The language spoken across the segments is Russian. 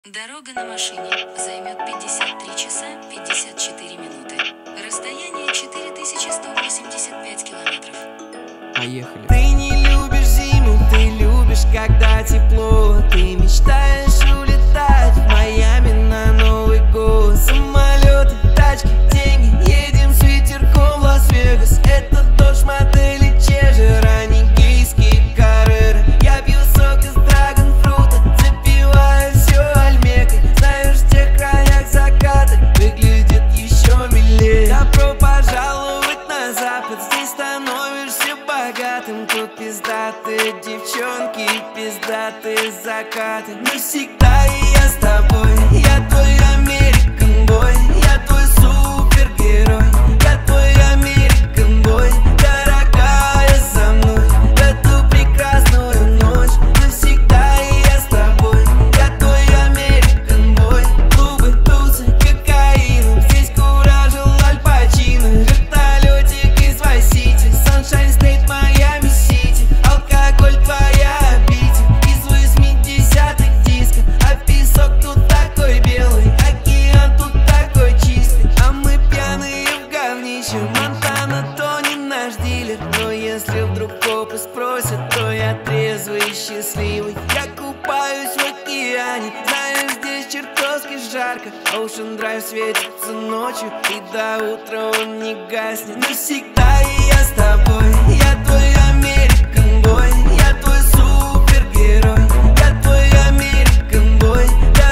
Дорога на машине займет 53 часа 54 минуты. Расстояние 4185 километров. Поехали. Ты не любишь зиму, ты любишь, когда тепло. Ты мечтаешь улетать в Майами на Новый год. Самолеты, тачки, деньги, едем с ветерком в Лас-Вегас. Это дождь модели Чежер, а не гейские Карреры. Я пью сок из драгонфрута, запиваю все альмекой. Знаешь, в тех краях закаты выглядит еще милее. Добро пожаловать на запад, здесь становишься богатым. Тут пиздатые девчонки и пиздатые закаты. Навсегда и я с тобой, я твой American boy, я твой супергерой, я твой American boy. Дорогая, за мной в эту прекрасную ночь. Навсегда и я с тобой, я твой American boy. Клубы, тусы, кокаином, здесь куражил Аль Пачино. Вертолетик из Вайс-Сити, Sunshine State, Майами-Сити. Алкоголь твоя обитель, из 80-х диско. А песок тут такой белый, океан тут такой чистый. А мы пьяные в говнище, Монтана то не наш дилер. Но если вдруг копы спросят, то я трезвый и счастливый. Я купаюсь в океане, знаешь, здесь чертовски жарко. Ocean Drive светится ночью, и до утра он не гаснет. Навсегда и я с тобой, я твой American boy, я твой супергерой, я твой American boy.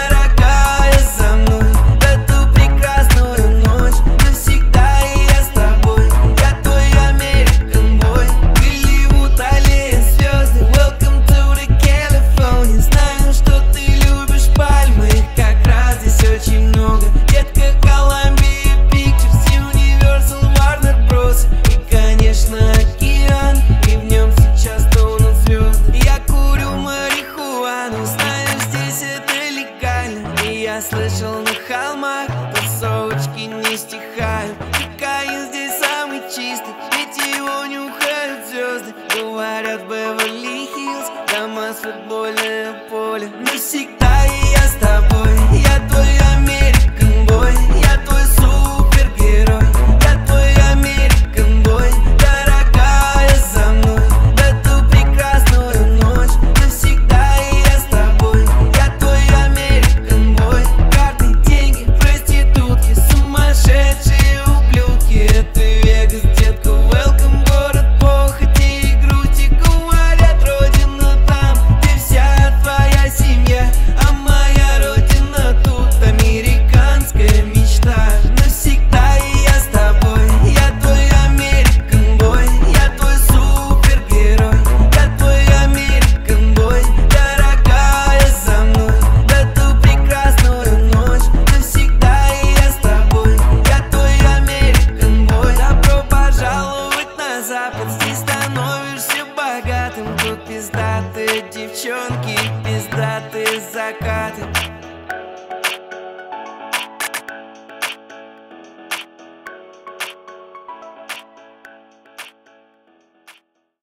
Дорогая, за мной в эту прекрасную ночь. Навсегда и я с тобой, я твой American boy. Голливуд, аллея, звезды, welcome to the California. Знаю, что ты любишь пальмы, их как раз здесь очень много. Детка, Columbia Pictures, Universal, Warner Bros. И, конечно, океан, и в нем сейчас тонут звезды. Я курю марихуану, знаю, здесь это легально. И я слышал, на холмах тусовочки не стихают. Кокаин здесь самый чистый, ведь его нюхают звезды. Говорят, Беверли-Хиллз, дома с футбольное поле. Навсегда и я с тобой, я твой American boy, я твой супергерой, я твой American boy. Дорогая, за мной в эту прекрасную ночь. Навсегда и я с тобой, я твой American boy. Карты, деньги, проститутки, сумасшедшие ублюдки. Это Вегас, детка, welcome, город похоти и грусти. Говорят, родина там, где вся твоя семья. А моя родина тут, американская мечта. Навсегда и я с тобой, я твой American boy, я твой супергерой, я твой American boy. Дорогая, за мной в эту прекрасную ночь. Навсегда и я с тобой, я твой American boy. Добро пожаловать на запад, здесь становишься богатым. Тут пиздатые девчонки и пиздатые закаты.